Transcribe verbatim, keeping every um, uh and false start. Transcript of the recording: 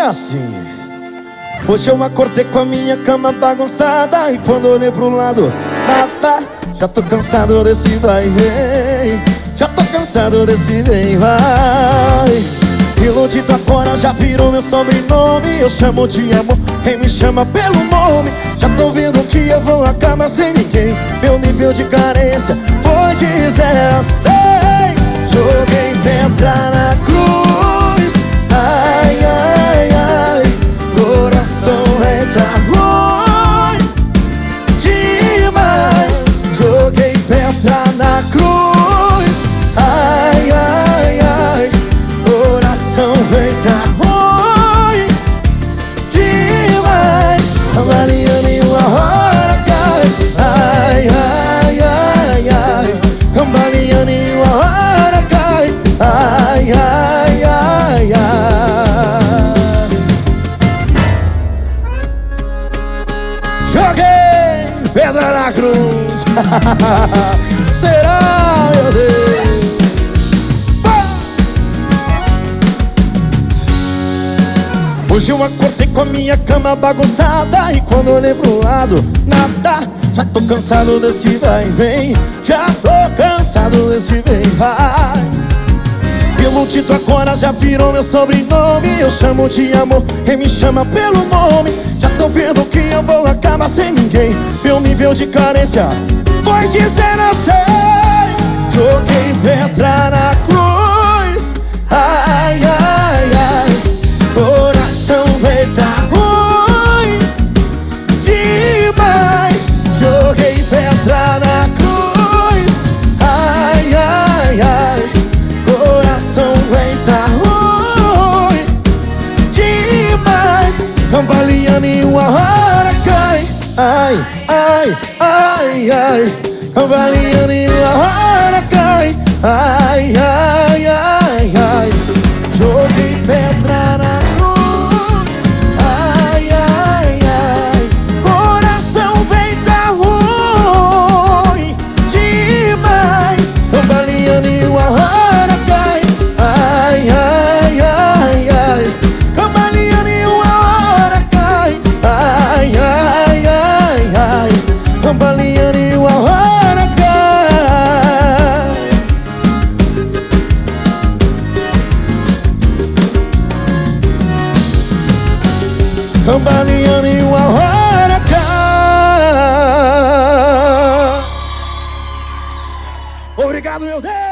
assim. Hoje eu acordei com a minha cama bagunçada e quando olhei pro lado, nada. Já tô cansado desse vai e vem. Já tô cansado desse vem e vai. Iludido agora já virou meu sobrenome. Eu chamo de amor, quem me chama pelo nome. Já tô vendo que eu vou acabar sem ninguém. Meu nível de carência foi de zero a cem. Joguei pedra na cruz. Ai, ai, ai, coração entra ruim demais. Joguei pedra na cruz. Ai, ai, ai, coração entra ruim demais. A Mariana e uma hora cai. Ai, ai, ai, ai, a Mariana e uma hora cai. Ai, ai, ai, ai. Joguei pedra na cruz. Será, meu Deus? Hoje eu acordei com a minha cama bagunçada e quando olhei pro lado, nada. Já tô cansado desse vai e vem. Já tô cansado desse vem e vai. Iludido agora já virou meu sobrenome. Eu chamo de amor, quem me chama pelo nome. Já tô vendo que eu vou acabar sem ninguém. Meu nível de carência foi de zero a cem. Joguei pedra na cruz. Ai, ai, ai, coração eita ruim demais. Joguei pedra na cruz. Ai, ai, ai, coração eita ruim demais. Cambaleando e uma hora cai. Ai, ai, ai, ai, cambaleando e uma hora cai. Ai, ai, ai, ai, joguei pedra na cruz. Ai, ai, ai, coração eita ruim demais. Cambaleando e uma hora cai. Ai, ai, ai, ai, cambaleando e uma hora cai. Ai, ai, ai, ai, cambaleando e uma hora cai. Cambaleando e uma hora cai. Obrigado, meu Deus.